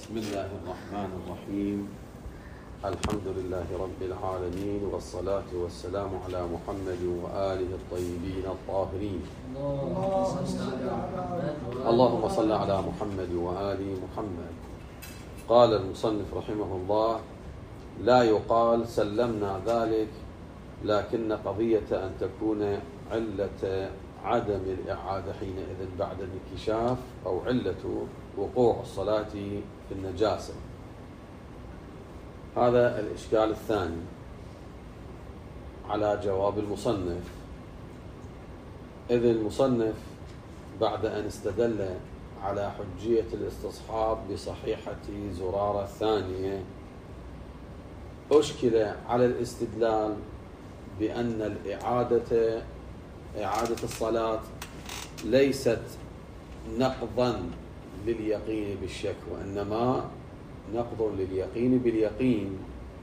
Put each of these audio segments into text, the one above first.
بسم الله الرحمن الرحيم. الحمد لله رب العالمين، والصلاة والسلام على محمد وآله الطيبين الطاهرين. اللهم صل على محمد وآل محمد. قال المصنف رحمه الله: لا يقال سلمنا ذلك، لكن قضية أن تكون علة عدم الإعادة حينئذ بعد الانكشاف أو علة وقوع الصلاة في النجاسة. هذا الإشكال الثاني على جواب المصنف. إذ المصنف بعد أن استدل على حجية الاستصحاب بصحيحة زرارة الثانية أشكل على الاستدلال بأن إعادة الصلاة ليست نقضا لليقين بالشك، وإنما نقض لليقين باليقين.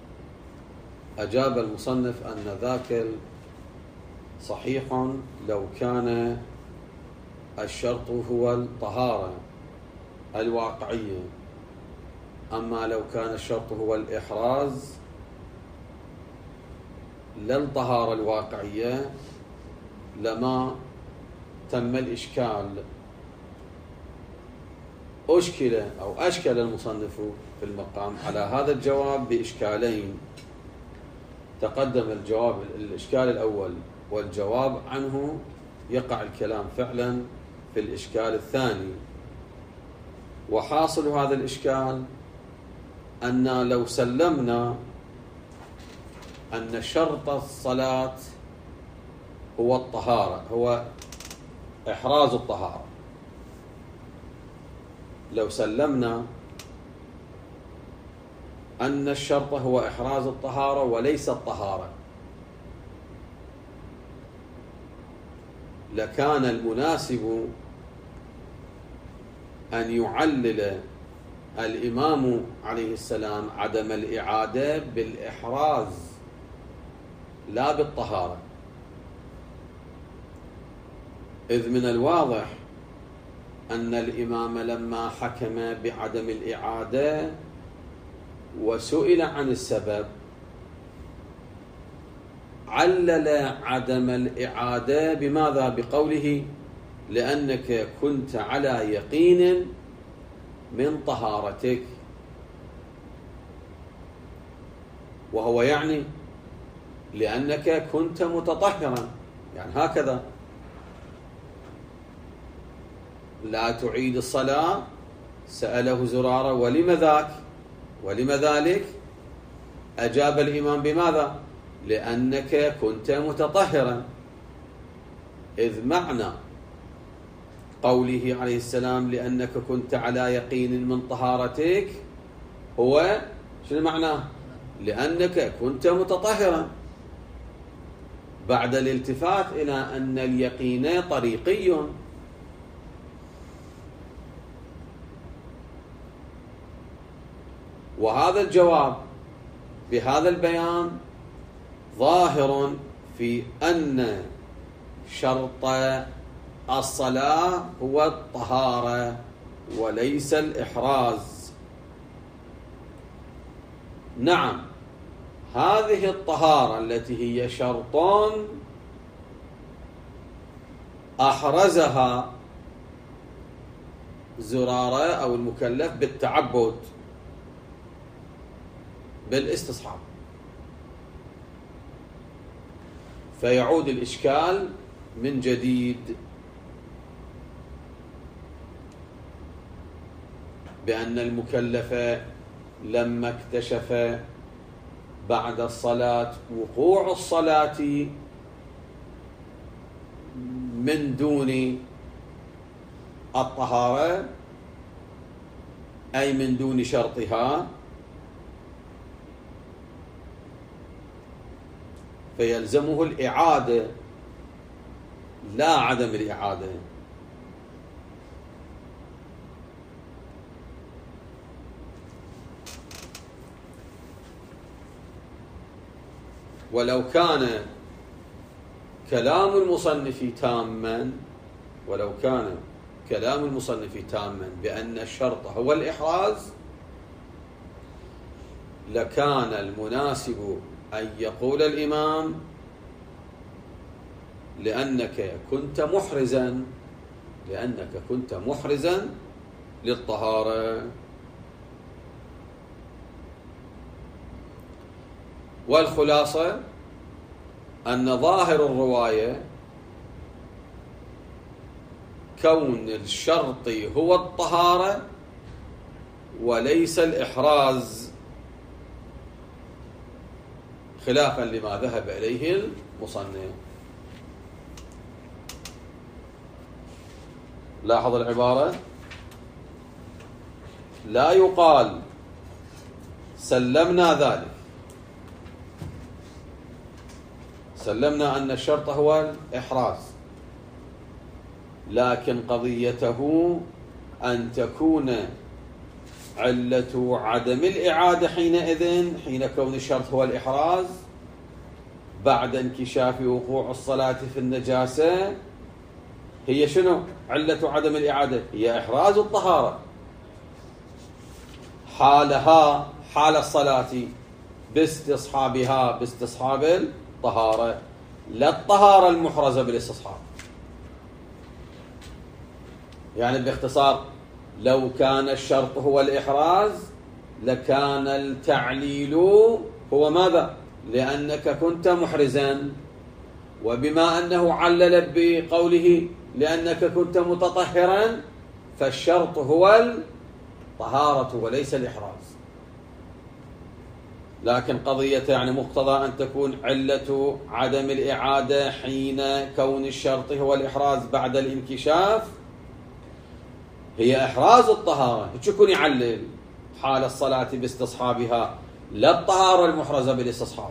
أجاب المصنف أن ذاك صحيح لو كان الشرط هو الطهارة الواقعية، أما لو كان الشرط هو الإحراز لا الطهارة الواقعية لما تم الإشكال. أشكل المصنف في المقام على هذا الجواب بإشكالين. تقدم الإشكال الأول والجواب عنه، يقع الكلام فعلا في الإشكال الثاني. وحاصل هذا الإشكال أن لو سلمنا أن شرط الصلاة هو الطهارة، هو إحراز الطهارة، لو سلمنا أن الشرط هو إحراز الطهارة وليس الطهارة، لكان المناسب أن يعلل الإمام عليه السلام عدم الإعادة بالإحراز لا بالطهارة، إذ من الواضح أن الإمام لما حكم بعدم الإعادة وسئل عن السبب علل عدم الإعادة بماذا؟ بقوله: لأنك كنت على يقين من طهارتك، وهو يعني لأنك كنت متطهرا، يعني هكذا لا تعيد الصلاة. سأله زرارة: ولم ذاك؟ ولم ذلك؟ أجاب الإمام بماذا؟ لأنك كنت متطهرا. إذ معنى قوله عليه السلام لأنك كنت على يقين من طهارتك هو شنو معناه؟ لأنك كنت متطهرا، بعد الالتفات إلى أن اليقين طريقي. وهذا الجواب بهذا البيان ظاهر في أن شرط الصلاة هو الطهارة وليس الإحراز. نعم، هذه الطهارة التي هي شرط أحرزها زرارة أو المكلف بالتعبد بالاستصحاب، فيعود الإشكال من جديد بأن المكلف لما اكتشف بعد الصلاة وقوع الصلاة من دون الطهارة أي من دون شرطها، فيلزمه الإعادة لا عدم الإعادة. ولو كان كلام المصنف تاما ولو كان كلام المصنف تاما بأن الشرط هو الإحراز لكان المناسب أن يقول الإمام لأنك كنت محرزا للطهارة. والخلاصة أن ظاهر الرواية كون الشرط هو الطهارة وليس الإحراز، خلافا لما ذهب إليه المصنف. لاحظ العبارة: لا يقال سلمنا ذلك، سلمنا أن الشرط هو الإحراز، لكن قضيته أن تكون علة عدم الإعادة حين كون الشرط هو الإحراز بعد انكشاف وقوع الصلاة في النجاسة. هي شنو علة عدم الإعادة؟ هي إحراز الطهارة حال الصلاة باستصحاب الطهارة، لا الطهارة المحرزة بالاستصحاب. يعني باختصار، لو كان الشرط هو الإحراز لكان التعليل هو ماذا؟ لأنك كنت محرزا، وبما أنه علل بقوله لأنك كنت متطهرا فالشرط هو الطهارة وليس الإحراز. لكن قضية يعني مقتضى أن تكون علة عدم الإعادة حين كون الشرط هو الإحراز بعد الانكشاف هي إحراز الطهارة، تكون يعلل حال الصلاة باستصحابها، لا الطهارة المحرزة بالاستصحاب،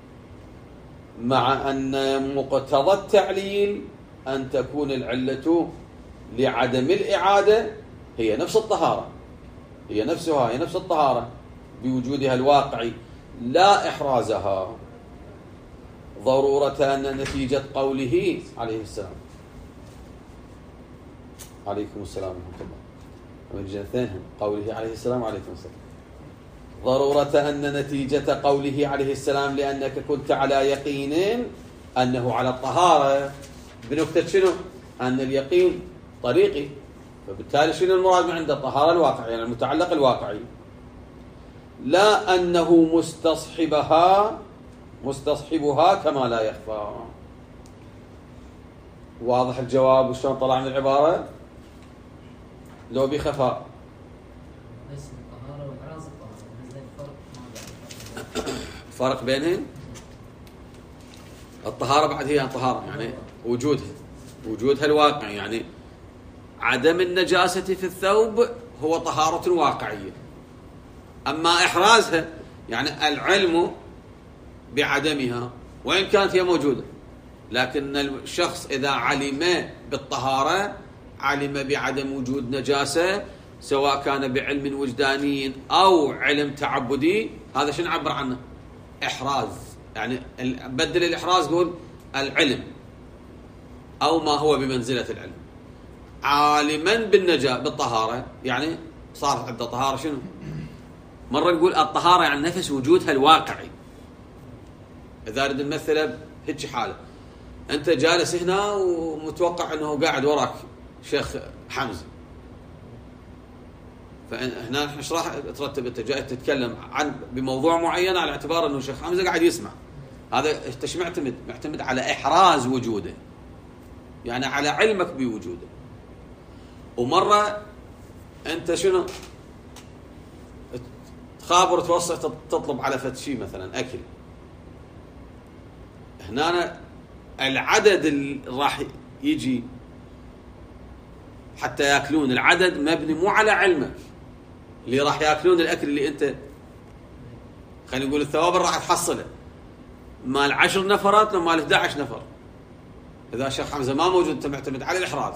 مع أن مقتضى التعليل أن تكون العلة لعدم الإعادة هي نفس الطهارة، هي نفس الطهارة بوجودها الواقعي لا إحرازها، ضرورة أن نتيجة قوله عليه السلام. عليكم السلام ورحمة الله. قوله عليه السلام عليكم السلام. ضرورة أن نتيجة قوله عليه السلام لأنك كنت على يقين أنه على الطهارة، بنكتة شنو؟ أن اليقين طريقي، فبالتالي شنو المراد من عند الطهارة الواقعية، يعني المتعلق الواقعي، لا أنه مستصحبها كما لا يخفى. واضح الجواب وشلون طلع من العبارة؟ لو بخفاء. ليس الطهارة وإحراز الطهارة، فرق بينهم. الطهارة بعد هي الطهارة يعني وجودها الواقعي، يعني عدم النجاسة في الثوب هو طهارة واقعية، أما إحرازها يعني العلم بعدمها وإن كانت هي موجودة، لكن الشخص إذا علم بالطهارة علم بعدم وجود نجاسة، سواء كان بعلم وجداني أو علم تعبدي، هذا شنو نعبر عنه؟ إحراز. يعني بدل الإحراز قول العلم أو ما هو بمنزلة العلم. عالما بالطهارة يعني صار عنده طهارة شنو؟ مرة نقول الطهارة يعني نفس وجودها الواقعي. إذا أريد نمثله هيك حالة، أنت جالس هنا ومتوقع أنه قاعد وراك شيخ حمزة، فهنا ايش راح ترتب؟ أنت جاي تتكلم بموضوع معين على اعتبار أنه شيخ حمزة قاعد يسمع، هذا ايش معتمد على إحراز وجوده، يعني على علمك بوجوده. ومرة أنت شنو تخابر توصل تطلب على فتشي مثلا أكل، هنا العدد اللي راح يجي حتى يأكلون، العدد مبني مو على علمك، اللي راح يأكلون الأكل اللي أنت خلينا نقول الثواب راح تحصله مال 10 نفرات مال 11 نفر. إذا الشيخ حمزة ما موجود أنت معتمد على الإحراز،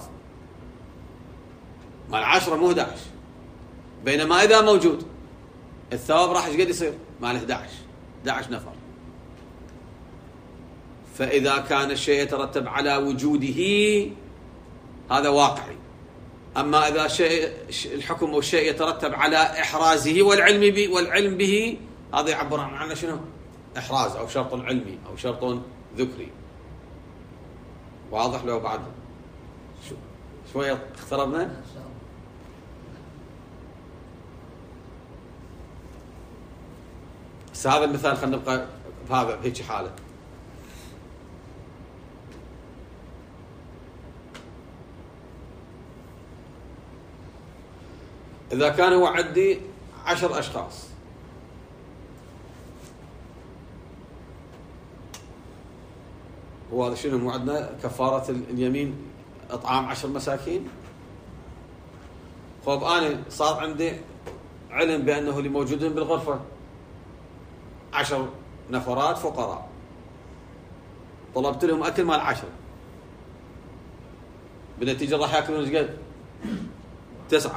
مال 10 مو 11، بينما إذا موجود الثواب راح ايش قد يصير؟ مال 11 نفر. فإذا كان الشيء يترتب على وجوده هذا واقعي، أما إذا الحكم والشيء يترتب على إحرازه والعلم به هذا يعبر عنه شنو؟ إحراز أو شرط علمي أو شرط ذكري. واضح لو بعد شوية اقتربنا؟ إن شاء الله. بس هذا المثال خلينا نبقى بهذا بهيك حالة. إذا كان هو عندي 10 أشخاص، وهذا شنو مو عندنا كفارة اليمين إطعام 10 مساكين. خب أنا صار عندي علم بأنه اللي موجودين بالغرفة 10 نفرات فقراء، طلبت لهم أكل مال 10، بالنتيجة راح يأكلون ايش قد؟ 9.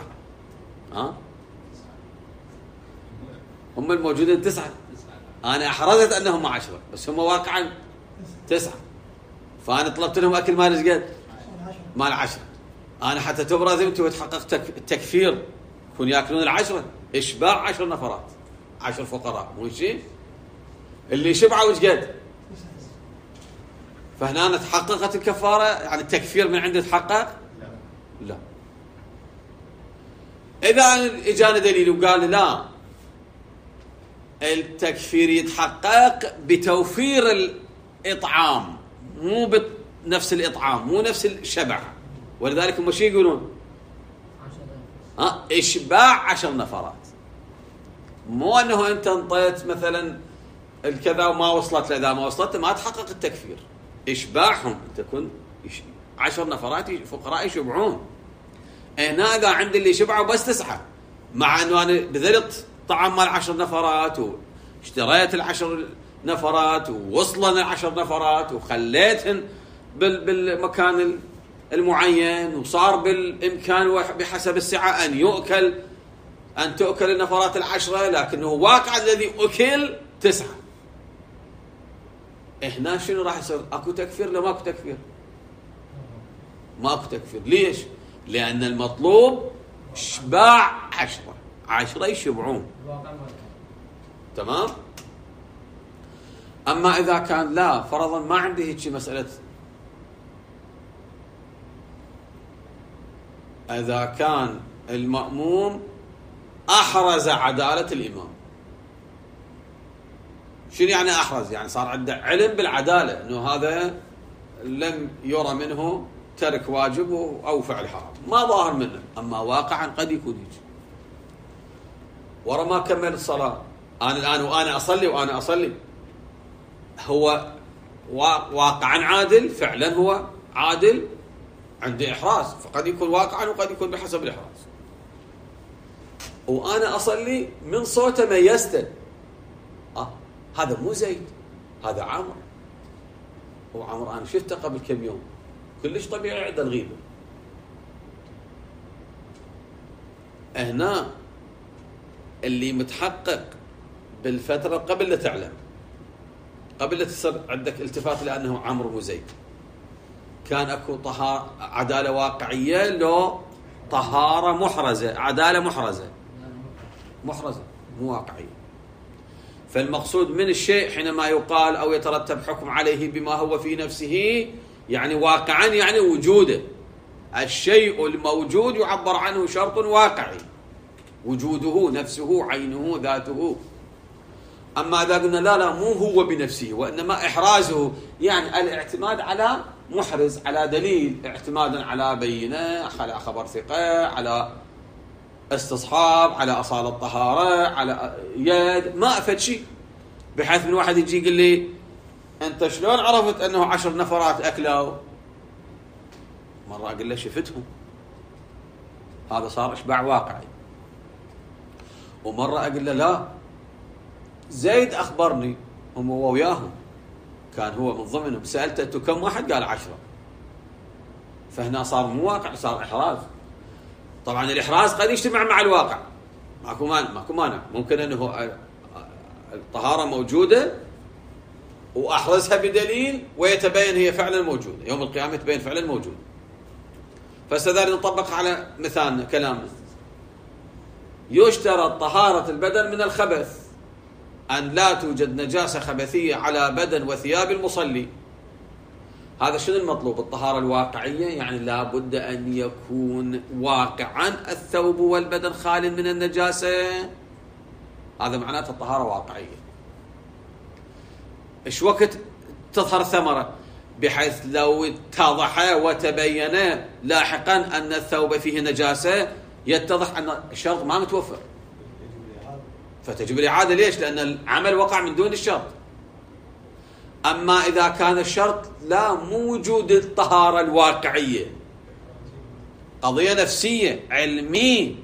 هم الموجودين 9، أنا أحرزت أنهم 10 بس هم واقعا 9، فأنا طلبت لهم أكل مال ايش قد؟ مال 10. أنا حتى تبرز أنت وتحقق التكفير يكون يأكلون 10 إشباع 10 نفرات 10 فقراء، مو شيء اللي شبعوا ايش قد؟ فهنا تحققت الكفارة، يعني التكفير من عنده تحقق؟ لا. إذا إجانا دليل وقال لا التكفير يتحقق بتوفير الإطعام مو بنفس الإطعام مو نفس الشبع، ولذلك هم شو يقولون؟ إشباع 10 نفرات، مو أنه أنت انطيت مثلا الكذا وما وصلت له، إذا ما وصلت ما تحقق التكفير. إشباعهم تكون 10 نفرات فقراء يشبعون. هنا إذا عندي اللي شبعوا بس 9، مع أنه أنا بذلت طعام مال 10 نفرات واشتريت 10 نفرات ووصلنا 10 نفرات وخليتهن بالمكان المعين، وصار بالإمكان بحسب السعة أن تؤكل النفرات 10، لكنه واقع الذي أكل 9. هنا شنو راح يصير؟ اكو تكفير ولا ماكو تكفير؟ ماكو تكفير. ليش؟ لأن المطلوب إشباع 10 يشبعون. تمام؟ أما إذا كان لا، فرضا ما عندي هيك مسألة، إذا كان المأموم أحرز عدالة الإمام. شنو يعني أحرز؟ يعني صار عنده علم بالعدالة، أنه هذا لم يرى منه ترك واجب أو فعل حرام، ما ظاهر منه، أما واقعا قد يكون هيك. ورا ما كمل الصلاة أنا الآن وأنا أصلي هو واقعا عادل، فعلا هو عادل، عنده إحراز، فقد يكون واقعا وقد يكون بحسب الإحراز. وأنا أصلي من صوته ميزته، هذا مو زيد، هذا عمرو. هو عمرو أنا شفته قبل كم يوم، كلش طبيعي عنده الغيبة. هنا اللي متحقق بالفترة قبل لا تعلم، قبل لا تصير عندك التفات لأنه عمرو مو زيد، كان أكو عدالة واقعية لو طهارة محرزة، عدالة محرزة مو واقعية. فالمقصود من الشيء حينما يقال أو يترتب حكم عليه بما هو في نفسه، يعني واقعا يعني وجوده. الشيء الموجود يعبر عنه شرط واقعي، وجوده، نفسه، عينه، ذاته. أما إذا قلنا لا مو هو بنفسه وإنما إحرازه، يعني الاعتماد على محرز، على دليل، اعتمادا على بينة، على خبر ثقة، على استصحاب، على أصالة طهارة، على يد، ما أفد شيء، بحيث من واحد يجي يقول لي أنت شلون عرفت أنه 10 نفرات أكلوا؟ مرة أقول له شفتهم، هذا صار إشباع واقعي. ومرة أقول له لا، زيد أخبرني، هم هو وياهم، كان هو من ضمنهم، سألته أنتوا كم واحد؟ قال 10. فهنا صار مو واقع، صار إحراز. طبعا الإحراز قد يجتمع مع الواقع، ماكو مانع، ممكن أنه الطهارة موجودة وأحرزها بدليل ويتبين هي فعلا موجودة، يوم القيامة يتبين فعلا موجودة. فاستدار نطبق على مثال كلامنا، يشترط طهارة البدن من الخبث، أن لا توجد نجاسة خبثية على بدن وثياب المصلي. هذا شنو المطلوب؟ الطهارة الواقعية، يعني لا بد أن يكون واقعا الثوب والبدن خال من النجاسة. هذا معناته الطهارة واقعية. إيش وقت تظهر ثمرة؟ بحيث لو اتضح وتبين لاحقا أن الثوب فيه نجاسة يتضح أن الشرط ما متوفر، فتجب الإعادة. ليش؟ لأن العمل وقع من دون الشرط. أما إذا كان الشرط لا موجود الطهارة الواقعية، قضية نفسية علمي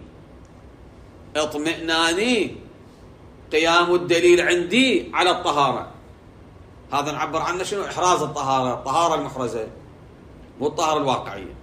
اطمئناني قيام الدليل عندي على الطهارة، هذا نعبر عنه شنو؟ إحراز الطهارة، الطهارة المحرزة مو الطهارة الواقعية.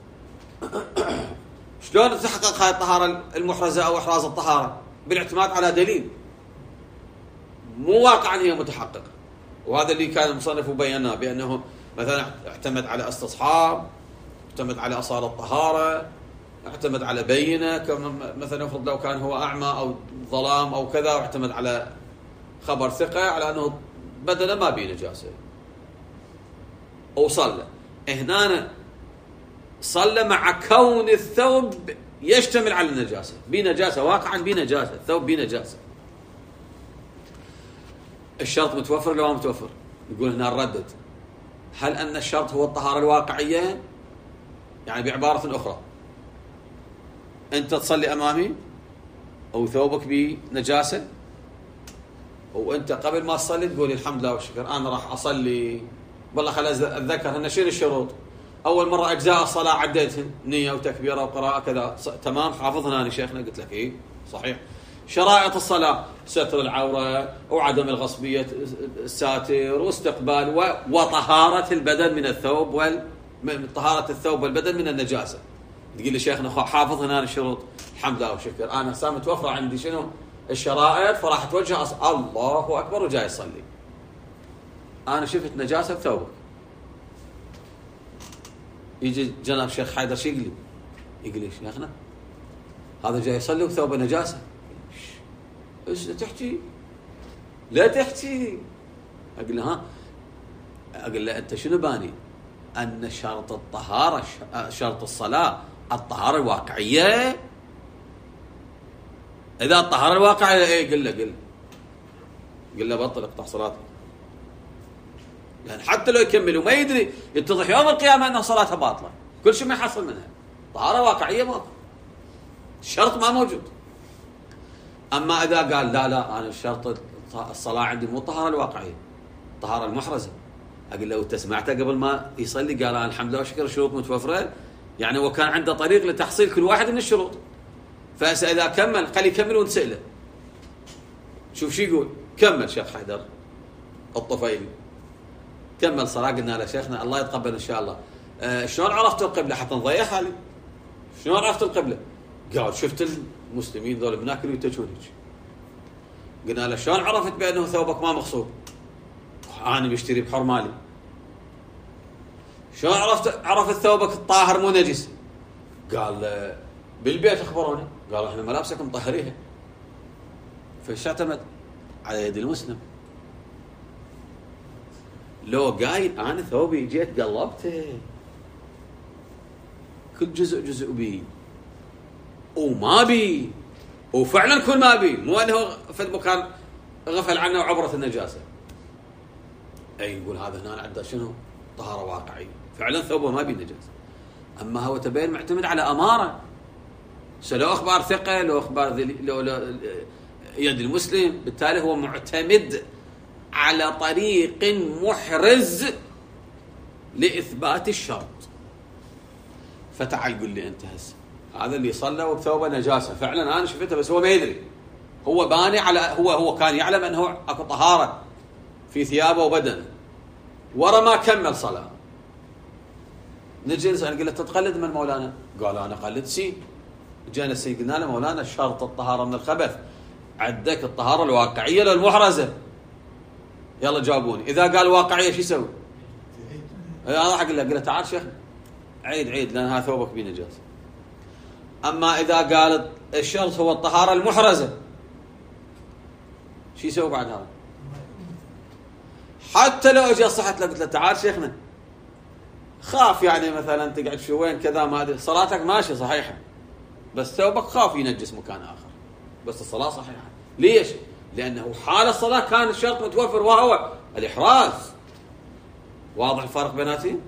شلون تحقق هاي الطهارة المحرزة أو إحراز الطهارة؟ بالاعتماد على دليل، مو واقعا هي متحققة. وهذا اللي كان المصنف بيناه، بأنه مثلا اعتمد على استصحاب، اعتمد على أصالة الطهارة، اعتمد على بينة، كما مثلا افرض لو كان هو أعمى أو ظلام أو كذا، واعتمد على خبر ثقة على أنه بدنه ما بيه نجاسة وصلى. هنا صلى مع كون الثوب يشتمل على النجاسة، بنجاسة واقعا، بنجاسة الثوب بنجاسة. الشرط متوفر لو ما متوفر؟ نقول هنا نردد، هل أن الشرط هو الطهارة الواقعية؟ يعني بعبارة أخرى، أنت تصلي أمامي أو ثوبك بنجاسة، وأنت قبل ما تصلي تقول الحمد لله والشكر أنا راح أصلي، والله خل أتذكر هنا شيل الشروط، أول مرة أجزاء الصلاة عديتهن، نية وتكبيرة وقراءة كذا، تمام حافظنا أنا شيخنا؟ قلت لك إيه صحيح. شرائط الصلاة ستر العورة وعدم الغصبية الساتر واستقبال وطهارة البدن من الثوب طهارة الثوب والبدن من النجاسة. تقول لي شيخنا حافظ هنا الشروط، الحمد لله والشكر أنا هسه متوفر عندي شنو الشرائط، فراح اتوجه الله أكبر وجاي يصلي، أنا شفت نجاسة بثوبك. يجي جناب شيخ حيدر شو يقول لي شيخنا هذا جاي يصلي وثوبه نجاسة. ايش تحكي؟ لا تحكي. اقول له ها، اقول له انت شنو باني؟ ان شرط الطهارة، شرط الصلاة الطهارة الواقعية. اذا الطهارة الواقعية ايه؟ قل له بطل اقطع صلاتك، لان حتى لو يكمل وما يدري يتضح يوم القيامة انه صلاتها باطلة، كل شيء ما يحصل منها. طهارة واقعية ماكو، الشرط ما موجود. أما إذا قال لا أنا الشرط الصلاة عندي مو الطهارة الواقعية، الطهارة المحرزة، أقول له أنت سمعته قبل ما يصلي قال أنا الحمد لله والشكر الشروط متوفرة، يعني وكان عنده طريق لتحصيل كل واحد من الشروط. فإذا كمل خليه يكمل ونسأله شوف شو يقول. كمل شيخ حيدر الطفيلي كمل صلاة، قلنا له شيخنا الله يتقبل إن شاء الله، شلون عرفت القبلة حتى نضيع حالي؟ شلون عرفت القبلة؟ قال شفت المسلمين ذول بناكل ويتجون هيك. قلنا له شلون عرفت بأنه ثوبك ما مغصوب؟ أنا بشتري بحر مالي. شلون عرفت ثوبك الطاهر مو نجس؟ قال بالبيت أخبروني، قالوا إحنا ملابسك مطهريها. فايش اعتمد؟ على يد المسلم. لو قايل أنا ثوبي جيت قلبته كل جزء بي وما بي، وفعلا كل ما بي، مو انه في المكان غفل عنه وعبرت النجاسه. اي نقول هذا هنا عنده شنو؟ طهاره واقعيه، فعلا ثوبه ما بي نجاسه. اما هو تبين معتمد على اماره، لو اخبار ثقه، لو اخبار لو يد المسلم، بالتالي هو معتمد على طريق محرز لاثبات الشرط. فتعال قل لي انت هسه هذا اللي صلى وبثوبه نجاسه، فعلا انا شفته بس هو ما يدري، هو باني على هو كان يعلم انه اكو طهاره في ثيابه وبدنه، ورا ما كمل صلاه. نجي نسال نقول له تتقلد من مولانا؟ قال انا قلد سي. جينا سي قلنا له مولانا شرط الطهاره من الخبث عندك الطهاره الواقعيه للمحرزه. يلا جاوبوني، اذا قال واقعيه شو يسوي؟ انا راح اقول له تعال شيخ عيد لان هذا ثوبك بيه نجاسه. اما اذا قال الشرط هو الطهاره المحرزه، شو يسوي بعد هذا؟ حتى لو اجى صحت له قلت له تعال شيخنا خاف يعني مثلا تقعد في وين كذا ما ادري، صلاتك ماشيه صحيحه بس ثوبك خاف ينجس مكان اخر، بس الصلاه صحيحه. ليش؟ لانه حال الصلاه كان الشرط متوفر وهو الاحراز. واضح الفرق بيناتهم؟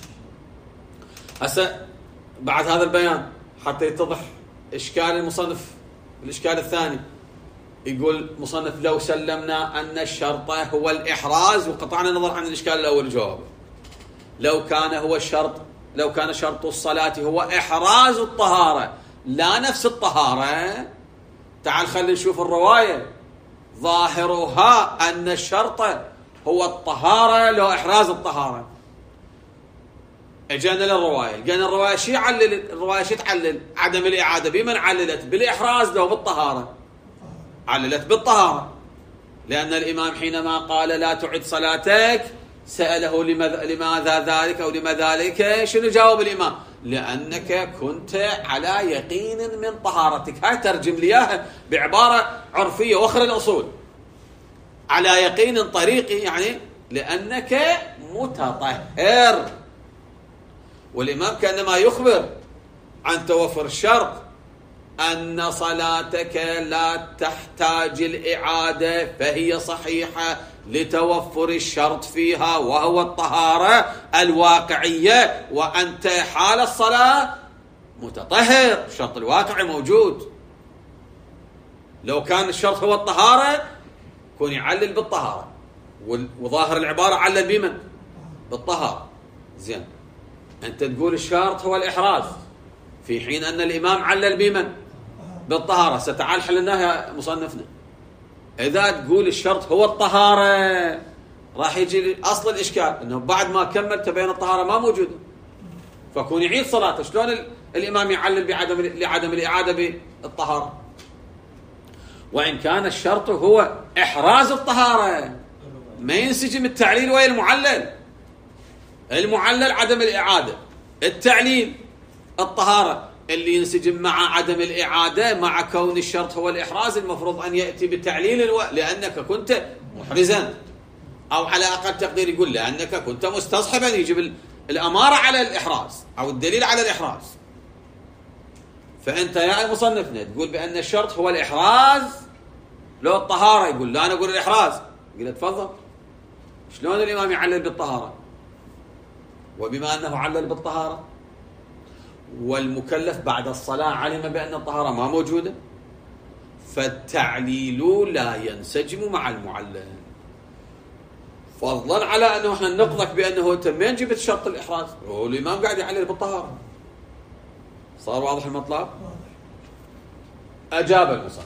هسه بعد هذا البيان حتى يتضح اشكال المصنف، الاشكال الثاني يقول مصنف لو سلمنا ان الشرط هو الاحراز، وقطعنا النظر عن الاشكال الاول جوابه، لو كان شرط الصلاه هو احراز الطهاره لا نفس الطهاره، تعال خلينا نشوف الروايه ظاهرها ان الشرط هو الطهاره لو احراز الطهاره. اجينا للروايه، لقينا الروايه شي علل، الروايه شي تعلل؟ عدم الاعاده. بمن عللت؟ بالاحراز لو بالطهاره؟ عللت بالطهاره، لان الامام حينما قال لا تعد صلاتك ساله لماذا ذلك او لما ذلك، شنو جاوب الامام؟ لانك كنت على يقين من طهارتك. هاي ترجم لي اياها بعباره عرفيه واخر الاصول، على يقين طريقي يعني لانك متطهر. والإمام كأنما يخبر عن توفر الشرط أن صلاتك لا تحتاج الإعادة فهي صحيحة لتوفر الشرط فيها وهو الطهارة الواقعية، وأنت حال الصلاة متطهر، الشرط الواقعي موجود. لو كان الشرط هو الطهارة كون يعلل بالطهارة، وظاهر العبارة علل بمن؟ بالطهارة. زين، أنت تقول الشرط هو الإحراز في حين أن الإمام علل بمن؟ بالطهارة. ستعال حلناها مصنفنا. إذا تقول الشرط هو الطهارة راح يجي أصل الإشكال أنه بعد ما كمل تبين الطهارة ما موجودة، فكون يعيد صلاته. شلون الإمام يعلل لعدم الإعادة بالطهارة؟ وإن كان الشرط هو إحراز الطهارة ما ينسجم التعليل ويا المعلل. المعلل عدم الإعادة، التعليل الطهارة، اللي ينسجم مع عدم الإعادة مع كون الشرط هو الإحراز المفروض أن يأتي بتعليل لأنك كنت محرزا، أو على أقل تقدير يقول لأنك كنت مستصحبا، يجب الأمارة على الإحراز أو الدليل على الإحراز. فأنت يا المصنفنا تقول بأن الشرط هو الإحراز لو الطهارة، يقول لا أنا أقول الإحراز. قلت تفضل، شلون الإمام يعلل بالطهارة؟ وبما أنه علل بالطهارة والمكلف بعد الصلاة علم بأن الطهارة ما موجودة، فالتعليل لا ينسجم مع المعلل، فضلا على أنه احنا نقضك بأنه تمين جبت شرط الإحراز والإمام قاعد يعلل بالطهارة. صار واضح المطلب؟ أجاب المصنف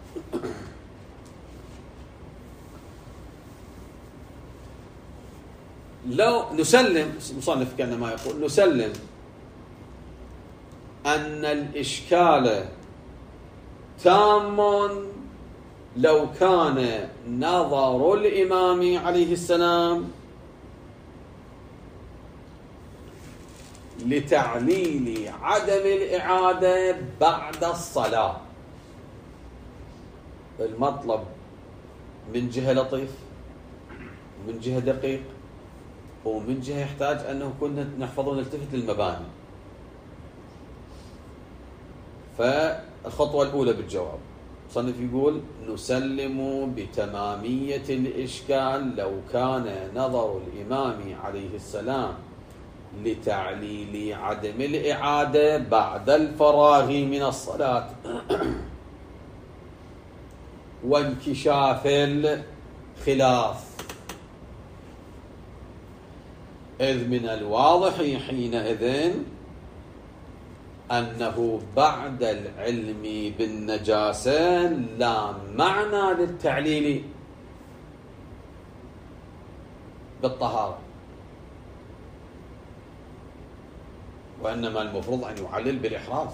لو نسلم، مصنف كأنما يقول نسلم أن الإشكال تام لو كان نظر الإمام عليه السلام لتعليل عدم الإعادة بعد الصلاة. المطلب من جهة لطيف ومن جهة دقيق ومن جهة يحتاج أنه كنا نحفظ ونلتفت للمباني. فالخطوة الأولى بالجواب صنف يقول نسلم بتمامية الإشكال لو كان نظر الإمام عليه السلام لتعليل عدم الإعادة بعد الفراغ من الصلاة وانكشاف الخلاف، إذ من الواضح حينئذ أنه بعد العلم بالنجاسة لا معنى للتعليل بالطهارة، وإنما المفروض أن يعلل بالإحراز.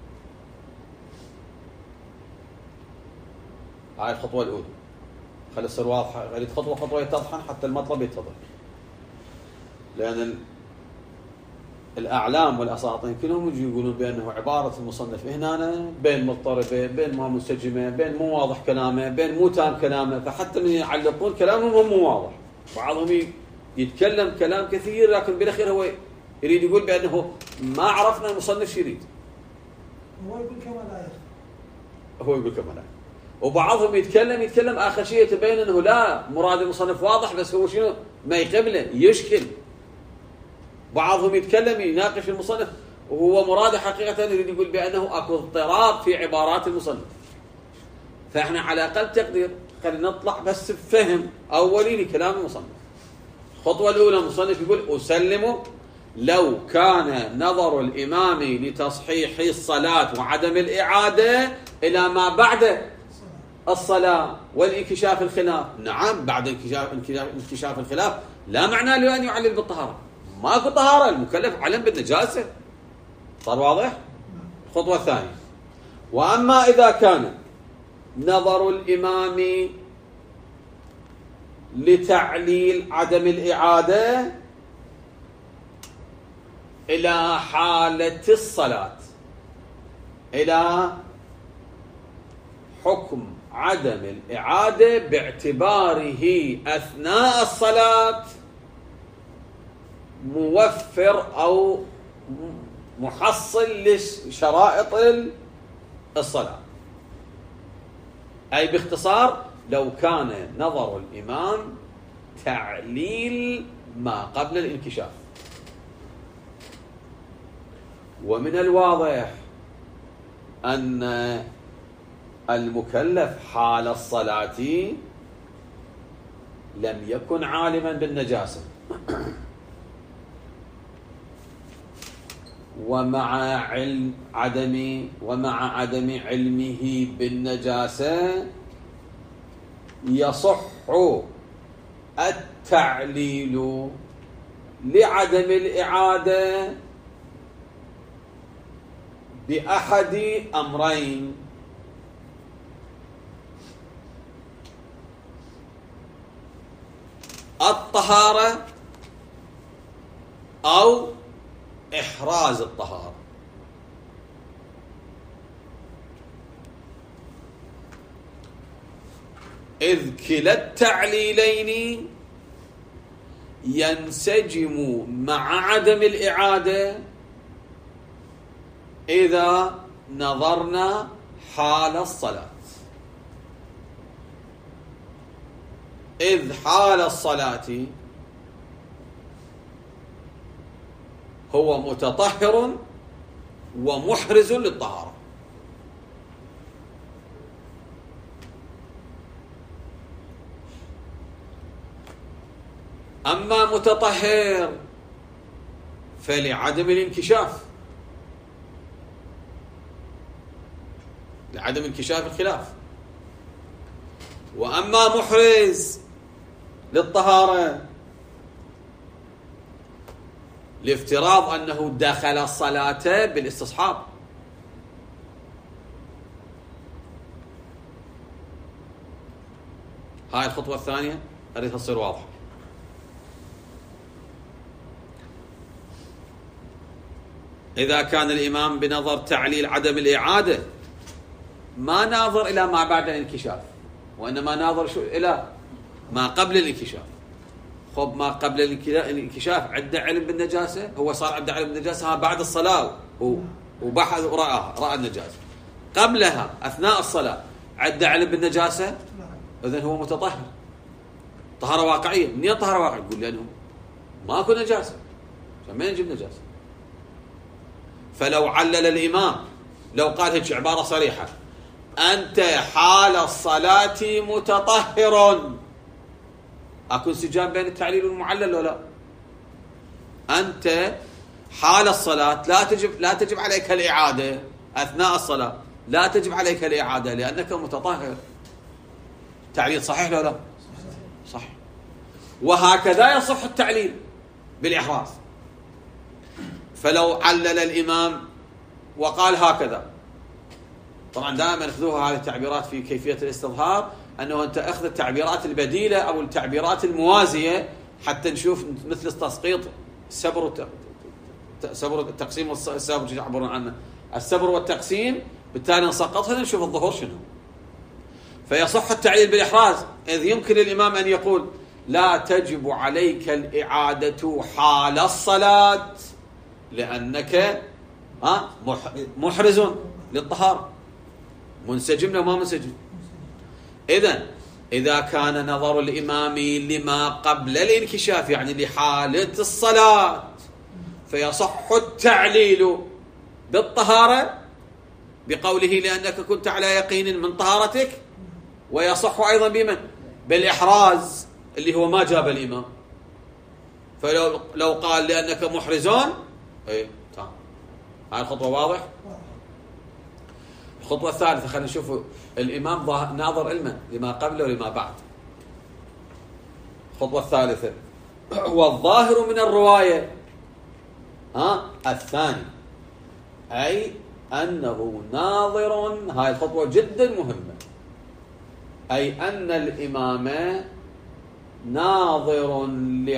هاي الخطوة الأولى، خلي تصير واضحة، خلي خطوة خطوة يتضحن حتى المطلب يتضح. لأن الأعلام والأساطين كلهم يجوا يقولون بأنه عبارة المصنف هنا بين مضطربة، بين ما منسجمة، بين مو واضح كلامه، بين مو تام كلامه، فحتى من يعلقون كلامهم هم مو واضح. بعضهم يتكلم كلام كثير لكن بالأخير هو يريد يقول بأنه ما عرفنا المصنف شو يريد. هو يقول كما لا يخفى. وبعضهم يتكلم آخر شيء يتبين أنه لا، مراد المصنف واضح بس هو شنو ما يقبله يشكل. بعضهم يتكلم يناقش المصنف وهو مراده حقيقة يريد يقول بأنه أكو اضطراب في عبارات المصنف. فإحنا على أقل تقدير خلينا نطلع بس بفهم أولي لكلام المصنف. الخطوة الأولى المصنف يقول أسلم لو كان نظر الإمام لتصحيح الصلاة وعدم الإعادة إلى ما بعد الصلاة والانكشاف الخلاف. نعم، بعد انكشاف الخلاف لا معنى له أن يعلل بالطهارة، ماكو طهارة، المكلف علم بالنجاسة. صار واضح؟ الخطوة الثانية، وأما إذا كان نظر الإمام لتعليل عدم الإعادة إلى حالة الصلاة، إلى حكم عدم الإعادة باعتباره أثناء الصلاة موفر أو محصل لشرائط الصلاة. أي باختصار لو كان نظر الإمام تعليل ما قبل الانكشاف. ومن الواضح أن المكلف حال الصلاة لم يكن عالما بالنجاسة، ومع عدم علمه بالنجاسة يصح التعليل لعدم الإعادة بأحد أمرين: الطهارة أو إحراز الطهارة. إذ كلا التعليلين ينسجم مع عدم الإعادة إذا نظرنا حال الصلاة، إذ حال الصلاة هو متطهر ومحرز للطهارة. أما متطهر فلعدم الانكشاف، لعدم انكشاف الخلاف. وأما محرز للطهارة لافتراض أنه دخل الصلاة بالاستصحاب. هاي الخطوة الثانية أريدها تصير واضحة. إذا كان الإمام بنظر تعليل عدم الإعادة ما ناظر إلى ما بعد الانكشاف، وإنما ناظر إلى ما قبل الانكشاف. خب ما قبل الانكشاف عنده علم بالنجاسة، هو صار عنده علم بالنجاسة بعد الصلاة وبحث رأى النجاسة. قبلها أثناء الصلاة عنده علم بالنجاسة، إذن هو متطهر طهارة واقعية. منين طهارة واقعية؟ يقول لأنه ماكو نجاسة، ما ينجب نجاسة. فلو علل الإمام، لو قال هيك عبارة صريحة: أنت حال الصلاة متطهر، أكو انسجام بين التعليل والمعلل ولا؟ أنت حال الصلاة لا تجب عليك الإعادة أثناء الصلاة، لا تجب عليك الإعادة لأنك متطهر. تعليل صحيح ولا لا؟ صحيح. وهكذا يصح التعليل بالإحراز. فلو علل الإمام وقال هكذا، طبعا دائما اخذوها هذه التعبيرات في كيفية الاستظهار، أنه أنت أخذ التعبيرات البديلة أو التعبيرات الموازية حتى نشوف مثل تسقيط السبر السبر التقسيم السابر يعبرون عنه السبر والتقسيم، بالتالي نسقطها نشوف الظهور شنو. فيصح التعليل بالإحراز، إذ يمكن للإمام أن يقول لا تجب عليك الإعادة حال الصلاة لأنك محرز للطهارة. منسجم لو ما منسجم. إذا كان نظر الإمام لما قبل الانكشاف يعني لحالة الصلاة فيصح التعليل بالطهارة بقوله لأنك كنت على يقين من طهارتك، ويصح أيضا بمن؟ بالإحراز اللي هو ما جاب الإمام. فلو قال لأنك محرزون تمام. هاي الخطوة واضح. الخطوة الثالثة خلينا نشوف الإمام ناظر علما لما قبله ولما بعد. الخطوة الثالثة والظاهر من الرواية الثاني، أي أنه ناظر. هاي الخطوة جدا مهمة. أي أن الإمام ناظر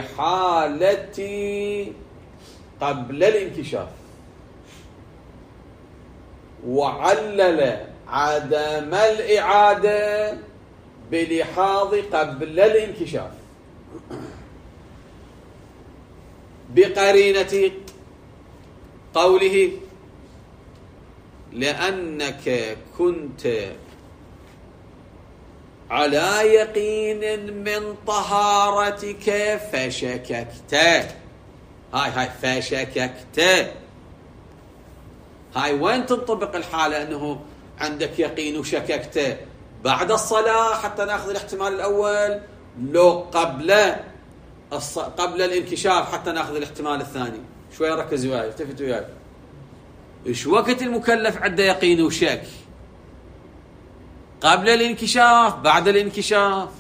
لحالة قبل الانكشاف، وعلل عدم الإعادة بلحاظ قبل الانكشاف بقرينة قوله لأنك كنت على يقين من طهارتك فشككت. هاي فشككت. هاي وين تنطبق الحالة؟ أنه عندك يقين وشككت بعد الصلاة حتى نأخذ الاحتمال الأول، لو قبل الانكشاف حتى نأخذ الاحتمال الثاني. شوية ركزوا وياي، التفتوا وياي. إيش وقت المكلف عنده يقين وشك؟ قبل الانكشاف بعد الانكشاف؟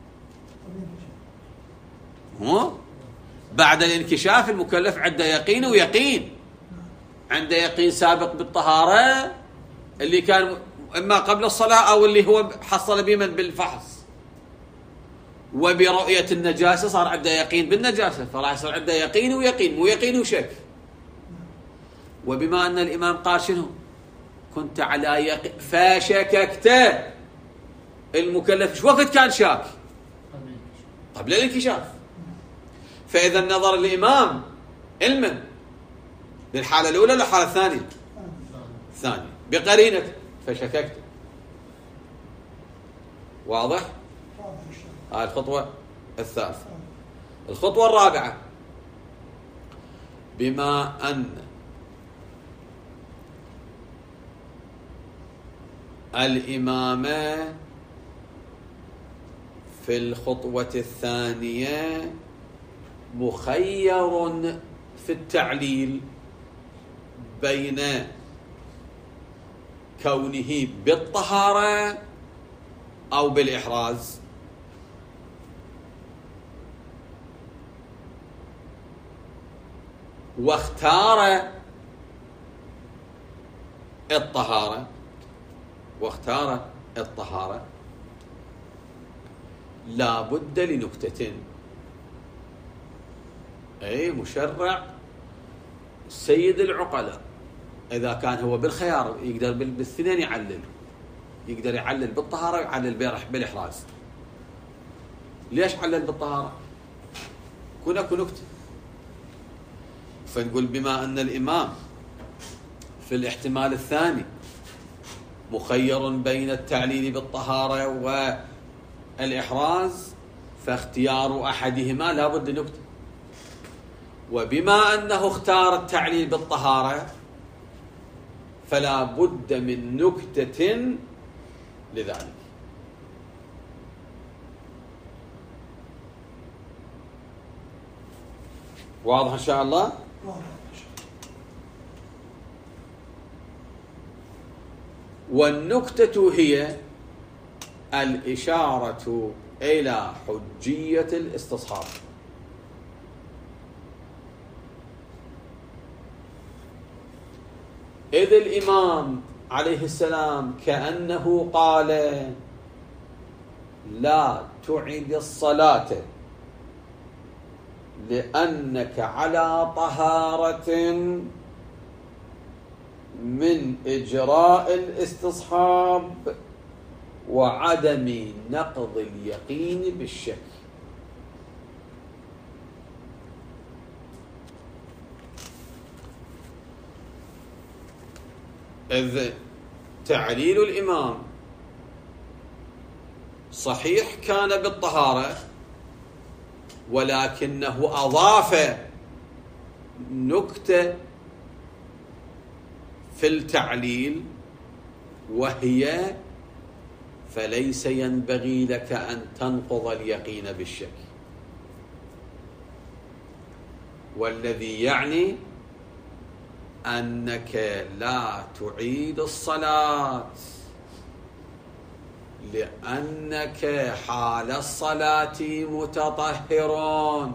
بعد الانكشاف المكلف عنده يقين ويقين، عنده يقين سابق بالطهارة اللي كان إما قبل الصلاة أو اللي هو حصل بمن بالفحص، وبرؤية النجاسة صار عنده يقين بالنجاسة، فراح يصير عنده يقين ويقين مو يقين وشك. وبما أن الإمام قال شنو؟ كنت على يقين فشككت، المكلف شو وقت كان شاك؟ قبل الانكشاف. فإذا نظر الإمام علما للحالة الأولى للحالة الثانية بقرينة فشككت. واضح؟ هاي الخطوة الثالثة. الخطوة الرابعة بما أن الإمام في الخطوة الثانية مخير في التعليل بين كونه بالطهارة أو بالإحراز، واختار الطهارة لا بد لنكتة. أي مشرع سيد العقلاء إذا كان هو بالخيار يقدر بالاثنين يعلل، يقدر يعلل بالطهارة ويعلل بالإحراز. ليش علل بالطهارة؟ اكو نكتة. فنقول بما أن الإمام في الاحتمال الثاني مخير بين التعليل بالطهارة والإحراز فاختيار أحدهما لا بد نكتة. وبما أنه اختار التعليل بالطهارة فلا بد من نكتة لذلك. واضح إن شاء الله؟ والنكتة هي الإشارة إلى حجية الاستصحاب. إذ الإمام عليه السلام كأنه قال لا تعد الصلاة لأنك على طهارة من إجراء الاستصحاب وعدم نقض اليقين بالشك. إذ تعليل الإمام صحيح كان بالطهارة، ولكنه أضاف نكتة في التعليل، وهي فليس ينبغي لك أن تنقض اليقين بالشك، والذي يعني أنك لا تعيد الصلاة لأنك حال الصلاة متطهرون،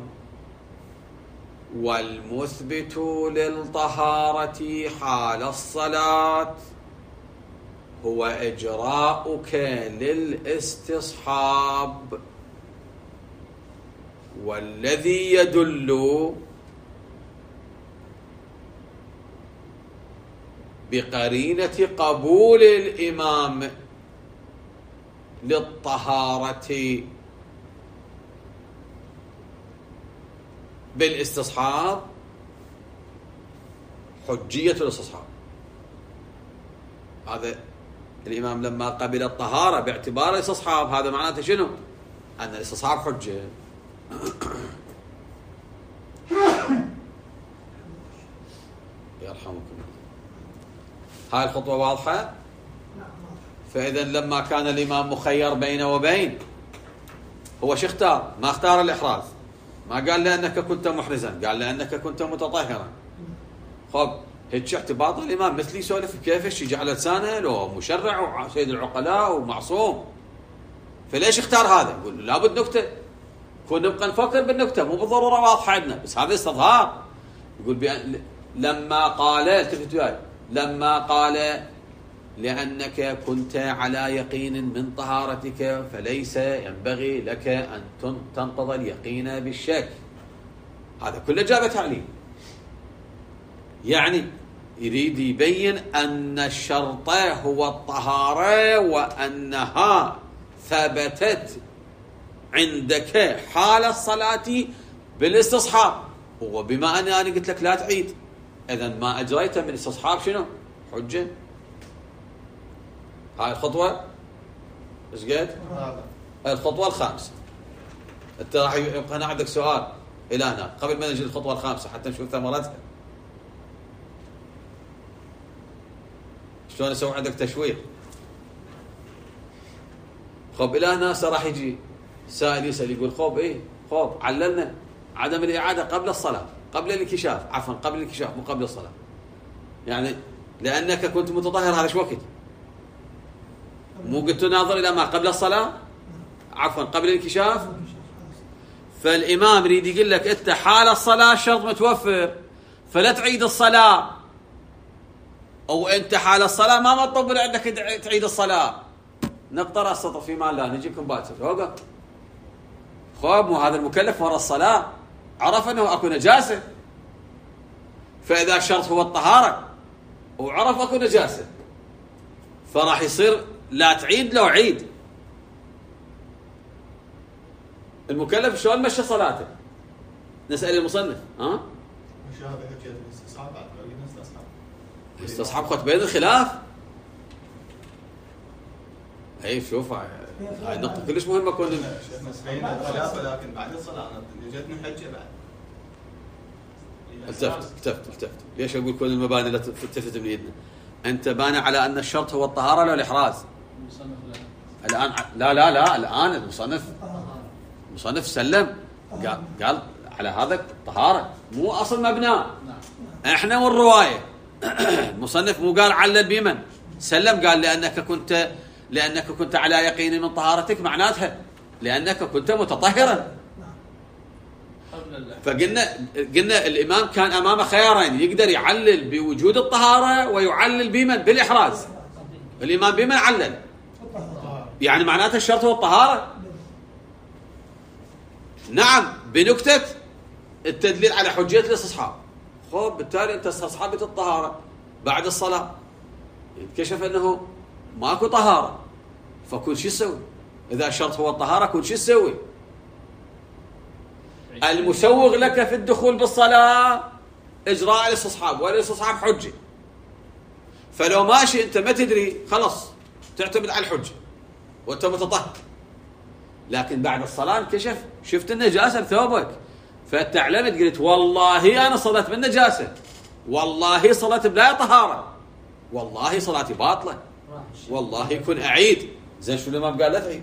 والمثبت للطهارة حال الصلاة هو إجراؤك للاستصحاب، والذي يدل بقرينة قبول الإمام للطهارة بالاستصحاب حجية الاستصحاب. هذا الإمام لما قبل الطهارة باعتبار الاستصحاب، هذا معناته شنو؟ أن الاستصحاب حجة. يرحمكم. هاي الخطوة واضحة؟ فإذا لما كان الإمام مخير بين وبين، هو شو اختار؟ ما اختار الإحراز، ما قال لأنك كنت محرزا، قال لأنك كنت متطهرا. خب هيك اعتباط الإمام مثلي يسولف كيفش يجي على لسانه، لو مشرع وسيد العقلاء ومعصوم، فليش اختار هذا؟ يقول لابد نكتة، كون نبقى نفكر بالنكتة، مو بالضرورة واضحة عندنا، بس هذا استظهار. يقول لما قال، التفت وياي، لما قال لأنك كنت على يقين من طهارتك فليس ينبغي لك أن تنقض اليقين بالشك، هذا كله جاب تعليل. يعني يريد يبين أن الشرط هو الطهارة، وأنها ثبتت عندك حال الصلاة بالاستصحاب، وبما أني أنا قلت لك لا تعيد، إذن ما أجريته من استصحاب شنو؟ حجة. هاي الخطوة ايش قد؟ الخطوة الخامسة. انت راح يبقى هنا عندك سؤال إلى هنا قبل ما نجي الخطوة الخامسة حتى نشوف ثمرتها. شلون اسوي عندك تشويق؟ خب إلى هنا راح يجي سائل يسأل يقول خب ايه خب عللنا عدم الإعادة قبل الصلاة، قبل الانكشاف، عفوا قبل الانكشاف مو قبل الصلاة، يعني لأنك كنت متطهر هذا شو وقت؟ مو قلت ناظر إلى ما قبل الصلاة، عفوا قبل الانكشاف. فالإمام يريد يقول لك أنت حال الصلاة شرط متوفر، فلا تعيد الصلاة، أو أنت حال الصلاة ما مطلوب عندك تعيد الصلاة. نقطة السطر في مال الله، نجيكم باكر وقف. خب مو هذا المكلف وراء الصلاة عرف أنه أكو نجاسة، فإذا الشرط هو الطهارة وعرف أكو نجاسة، فراح يصير لا تعيد لو عيد. المكلف شلون مشى صلاته؟ نسأل المصنف. مشى هذا حجة الاستصحاب، بعد ما قلنا استصحاب. استصحاب خط بين الخلاف. اي شوف هاي نقطة كلش مهمة. كون بين الخلاف، ولكن بعد الصلاة جتنا حجة بعد. التفت ليش اقول كل المباني لا تلتفت من يدنا؟ انت باني على ان الشرط هو الطهارة ولا الإحراز؟ الآن لا الآن المصنف سلم قال على هذا الطهارة، مو أصل مبنى. احنا والرواية المصنف مو قال علل بمن سلم، قال لأنك كنت على يقين من طهارتك، معناتها لأنك كنت متطهرا. فقلنا الإمام كان أمامه خيارين، يقدر يعلل بوجود الطهارة ويعلل بمن بالإحراز. الإمام بمن علل؟ يعني معناته الشرط هو الطهارة. نعم، بنكتة التدليل على حجية الاستصحاب. خب بالتالي أنت استصحبت الطهارة بعد الصلاة، يتكشف أنه ماكو طهارة، فكل شيء تسوي؟ إذا الشرط هو الطهارة كل شيء تسوي. المسوغ لك في الدخول بالصلاة إجراء الاستصحاب، والاستصحاب حجة. فلو ماشي أنت ما تدري خلاص تعتمد على الحجة وأنت متطهر، لكن بعد الصلاة انكشف شفت النجاسة بثوبك، فتعلمت قلت والله أنا صليت بالنجاسة، والله صليت بلا طهارة، والله صلاتي باطلة، والله يكون أعيد. زين شو الإمام قال لا تعيد.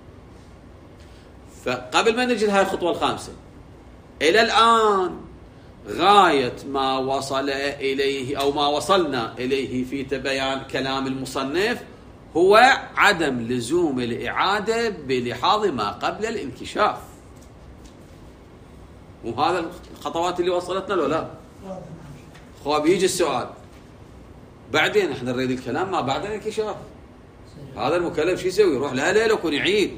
فقبل ما نجي لهذه الخطوة الخامسة، إلى الآن غاية ما وصل إليه أو ما وصلنا إليه في تبيان كلام المصنف هو عدم لزوم الإعادة بلحاظ ما قبل الانكشاف. وهذا الخطوات اللي وصلتنا له لا. خواب يجي السؤال بعدين احنا نريد الكلام ما بعد الانكشاف. هذا المكلف شو يسوي؟ يروح لها ليلة ويكون يعيد.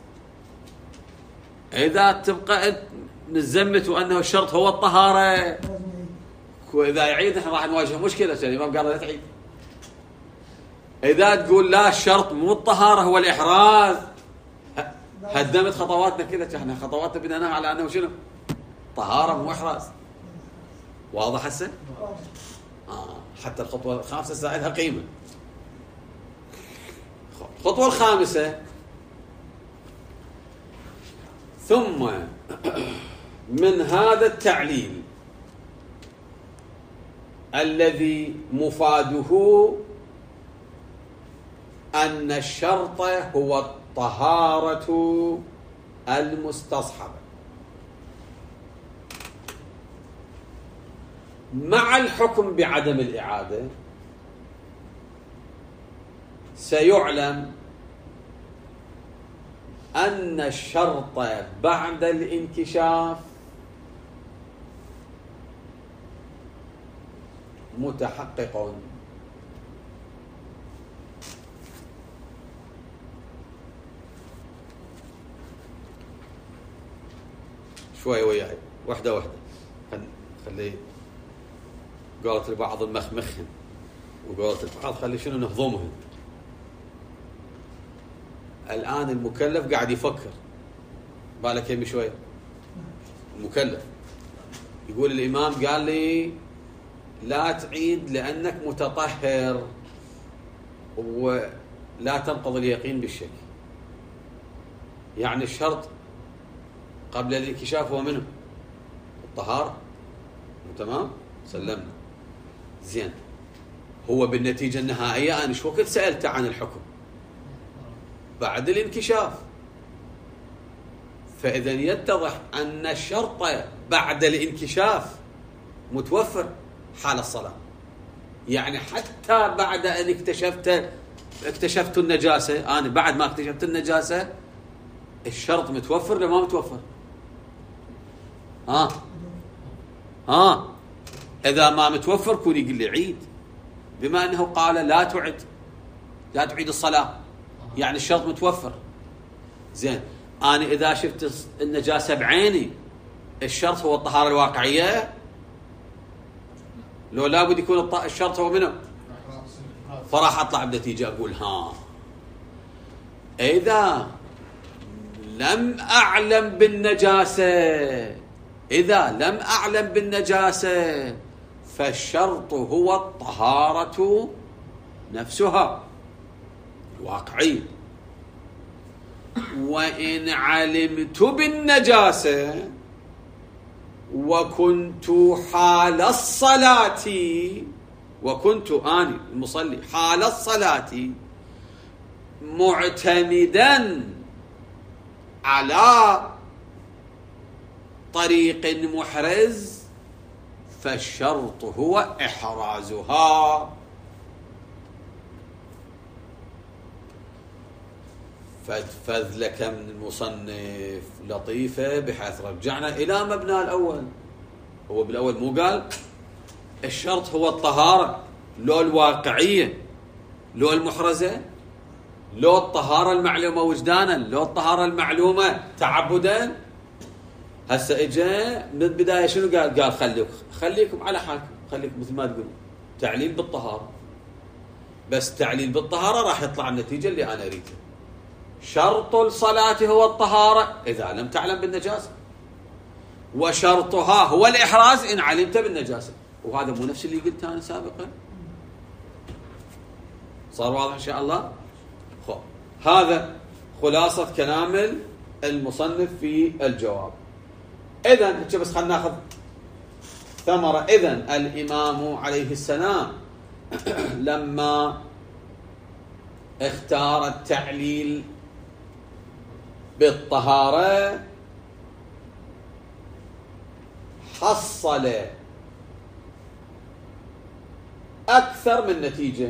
إذا تبقى نزمت وأنه الشرط هو الطهارة، وإذا يعيد احنا راح نواجه مشكلة. الإمام قال لا تعيد. إذا تقول لا الشرط مو الطهارة هو الإحراز، هدمت خطواتنا كذا. احنا خطواتنا بناء على أنه شنو؟ طهارة مو إحراز. واضح هسه؟ حتى الخطوة الخامسة ساعدها قيمة. الخطوة الخامسة، ثم من هذا التعليل الذي مفاده أن الشرط هو الطهارة المستصحبة، مع الحكم بعدم الإعادة سيعلم أن الشرط بعد الانكشاف متحقق. شوي وياي واحدة واحدة، خلي قالت البعض المخمخن وقالت البعض خلي شنو نهضمهن. الآن المكلف قاعد يفكر بالك يمي شوية. المكلف يقول الإمام قال لي لا تعيد لأنك متطهر ولا تنقض اليقين بالشك. يعني الشرط قبل الانكشاف هو منه الطهارة. تمام سلمنا. زين هو بالنتيجة النهائية أنا شو وقت سألته عن الحكم بعد الانكشاف، فإذا يتضح أن الشرط بعد الانكشاف متوفر حال الصلاة. يعني حتى بعد أن اكتشفت النجاسة، أنا بعد ما اكتشفت النجاسة الشرط متوفر لما متوفر؟ إذا ما متوفر كون يقول لي عيد، بما أنه قال لا تعيد الصلاة، يعني الشرط متوفر. زين أنا إذا شفت النجاسة بعيني الشرط هو الطهارة الواقعية، لو لابد يكون الشرط هو منه، فراح أطلع بنتيجة أقول إذا لم أعلم بالنجاسة فالشرط هو الطهارة نفسها الواقعية. وإن علمت بالنجاسة وكنت حال الصلاة، وكنت أنا المصلي حال الصلاة معتمدا على طريق محرز فالشرط هو إحرازها. فذ لك من المصنف لطيفة بحيث رجعنا إلى مبنى الأول. هو بالأول مو قال الشرط هو الطهارة لو الواقعية لو المحرزة لو الطهارة المعلومة وجدانا لو الطهارة المعلومة تعبدا؟ هسه اجى من البدايه شنو قال؟ قال خليكم على حالكم، خليكم مثل ما تقولون تعليل بالطهاره، بس تعليل بالطهاره راح يطلع النتيجه اللي انا اريدها. شرط الصلاه هو الطهاره اذا لم تعلم بالنجاسه، وشرطها هو الاحراز ان علمت بالنجاسه. وهذا مو نفس اللي قلته انا سابقا؟ صار واضح ان شاء الله؟ هذا خلاصه كلام المصنف في الجواب. اذن بس خلينا ناخذ ثمره. اذن الامام عليه السلام لما اختار التعليل بالطهاره حصل اكثر من نتيجه،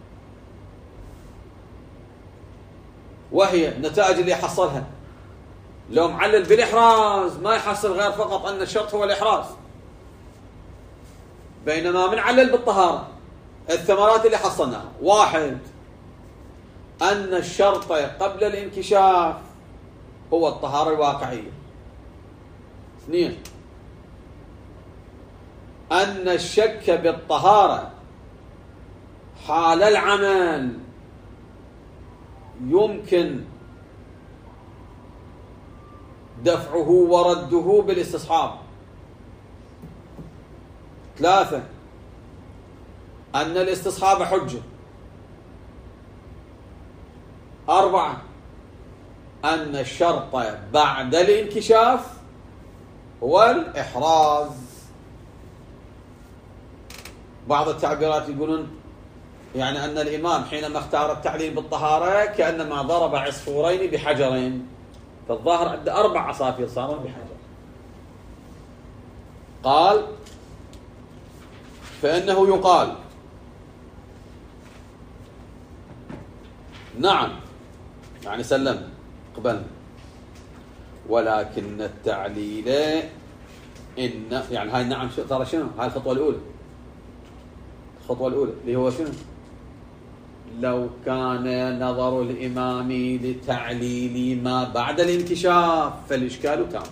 وهي النتائج اللي حصلها. لو معلل بالاحراز ما يحصل غير فقط ان الشرط هو الاحراز، بينما من علل بالطهاره الثمرات اللي حصلناها: واحد، ان الشرط قبل الانكشاف هو الطهاره الواقعيه. اثنين، ان الشك بالطهاره حال العمل يمكن دفعه ورده بالاستصحاب. ثلاثة، أن الاستصحاب حجة. أربعة، أن الشرط بعد الانكشاف هو الإحراز. بعض التعبيرات يقولون يعني أن الإمام حينما اختار التعليل بالطهارة كأنما ضرب عصفورين بحجرين، فالظاهر عنده 4 عصافير صاروا بحجر. قال: فإنه يقال نعم، يعني سلم قبلنا، ولكن التعليل إن يعني هاي نعم ترى شنو؟ هاي الخطوة الأولى. الخطوة الأولى اللي هو شنو؟ لو كان نظر الإمام لتعليل ما بعد الانكشاف فالإشكال تام،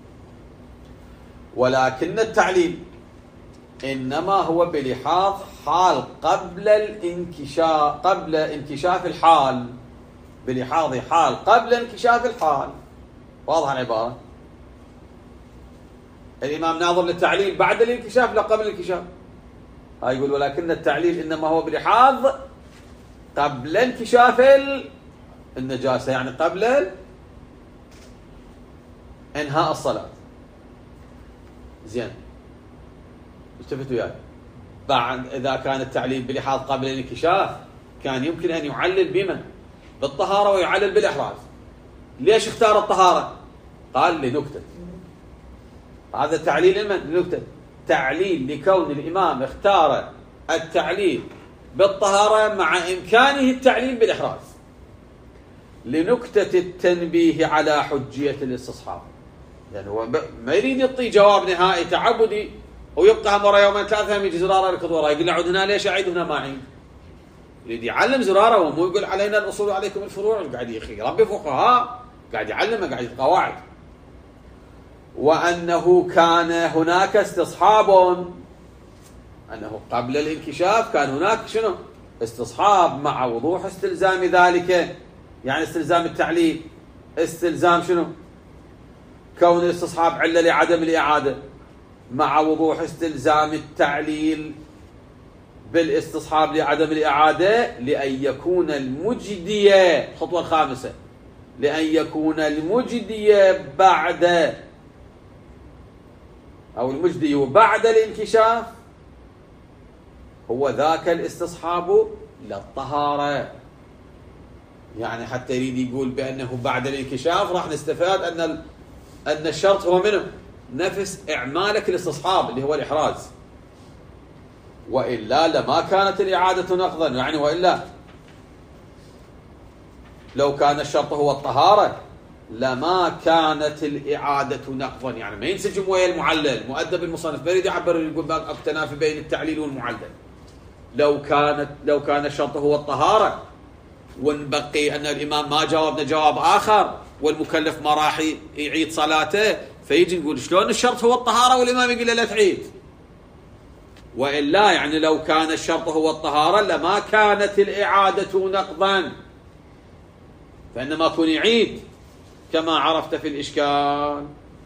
ولكن التعليل إنما هو بلحاظ حال قبل الانكشاف، قبل انكشاف الحال، بلحاظ حال قبل انكشاف الحال. واضح العبارة؟ الإمام ناظر للتعليل بعد الانكشاف لا قبل الانكشاف. هاي يقول ولكن التعليل إنما هو بلحاظ قبل انكشاف النجاسة، يعني قبل انهاء الصلاة. زين، التفتوا وياي. بعد إذا كان التعليل بلحاظ قبل الانكشاف كان يمكن أن يعلل بمن؟ بالطهارة ويعلل بالإحراز. ليش اختار الطهارة؟ قال لنكتة. هذا تعليل لمن؟ لنكتة. تعليل لكون الإمام اختار التعليل بالطهارة مع إمكانه التعليل بالإحراز، لنكتة التنبيه على حجية الاستصحاب. يعني هو ما يريد يعطي جواب نهائي تعبدي ويبقى مرة يومين ثلاثة يجي زرارة يركض وراه يقول له عد هنا ليش أعيد هنا ما أعيد. يريد يعلم زرارة ومو يقول علينا الأصول وعليكم الفروع. قاعد يخي ربي فقهاء قاعد يعلمه، قاعد يعطي قواعد. وأنه كان هناك استصحاب، أنه قبل الانكشاف كان هناك شنو؟ استصحاب، مع وضوح استلزام ذلك. يعني استلزام التعليل استلزام شنو؟ كون الاستصحاب علة لعدم الإعادة، مع وضوح استلزام التعليل بالاستصحاب لعدم الإعادة، لأن يكون المجدي، الخطوة الخامسة، لأن يكون المجدي بعد أو المجدي بعد الانكشاف هو ذاك الاستصحاب للطهارة. يعني حتى يريد يقول بأنه بعد الانكشاف راح نستفاد أن الشرط هو منه نفس إعمالك الاستصحاب اللي هو الإحراز، وإلا لما كانت الإعادة نقضا. يعني وإلا لو كان الشرط هو الطهارة لما كانت الإعادة نقضا، يعني ما ينسجم ويا المعلل. مؤدب المصنف ما يريد يعبر يقول التنافي بين التعليل والمعلل. لو كان الشرط هو الطهارة ونبقي أن الإمام ما جاوبنا جواب آخر والمكلف ما راح يعيد صلاته، فيجي نقول شلون الشرط هو الطهارة والإمام يقول له لا تعيد؟ وإلا يعني لو كان الشرط هو الطهارة لما كانت الإعادة نقضا، فإنما كن يعيد كما عرفت في الإشكال.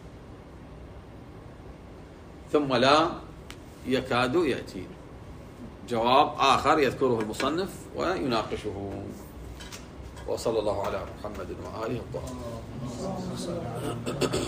ثم لا يكاد يأتي جواب آخر يذكره المصنف ويناقشه. وصلى الله على محمد وآله الطاهرين.